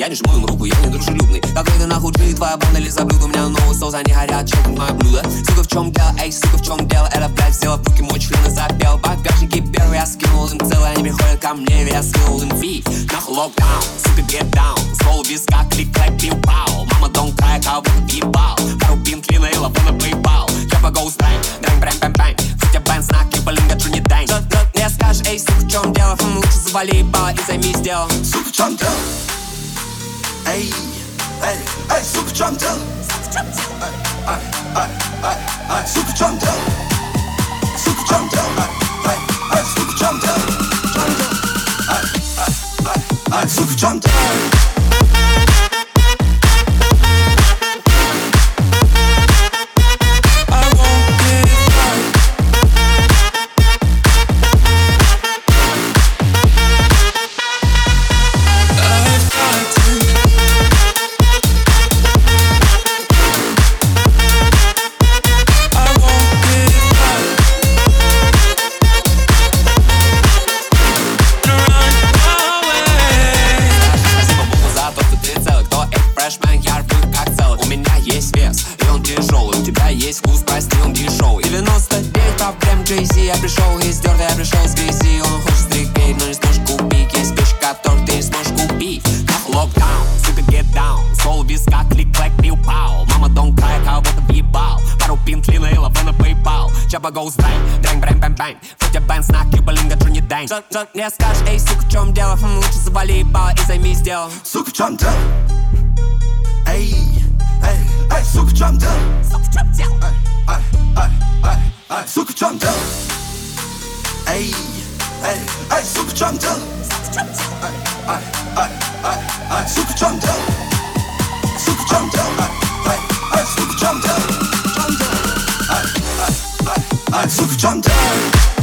тянешь мою руку, я не дружелюбный. Какой ты нахуй джи, твоя банда ли забыл. У меня новый соус, они горят, чекай мое блюдо. Сука, в чем дело, эй, сука, в чем дело? Это, блядь, взяла в руки мой член и запел. Багажники первый, я скинул им целый. Они приходят ко мне, я скинул им фи. Нахуй локдаун, сука, get down. Ствол виска, клик-клэк, пиу-пау. Мама, don't cry, кого ты ебал. Пару пинкли на илова на PayPal. Чапа, go strike, дрэнг-брэнг-бэнг-бэнг. Футя бэнг, знак, кибалинга, Джуни Дэнг. Мне скажешь, эй, сука, в чем дело? Лучше завали ебало и займись делом. Сука, в чем дело? Эй, эй, эй, сука, в чем дело? Сука, в чем дело? Сука, в чем дело? Эй, эй, сука, в чем дело? Сука, в чем дело? Вкус, прости, он дешевый. 99 проблем Jay-Z. Я пришел из дерда, я пришел с грязи. Он хочет стрикбейт, но не сможешь купить. Есть вещи, которые ты не сможешь купить. Локдаун, сука, get down. Сол виска, клик-клэк, пиу-пау. Мама, don't cry, кого-то въебал. Пару пинкли на илова на PayPal. Чапа, go strike, дрэнг-брэнг-бэнг-бэнг. Футя бэнг, знак, кибалинга, Джуни Дэнг. Мне скажешь, эй, сука, в чем дело? Лучше завали ебало и займись делом. Сука, в чем дело? Эй, эй, эй, сука, в чем дело? Сука, в чем дело? Сука, в чем дело? Эй, эй, эй, сука, в чем дело? Сука, в чем дело? Сука, в чем дело? Сука, в чем дело? Сука, в чем дело?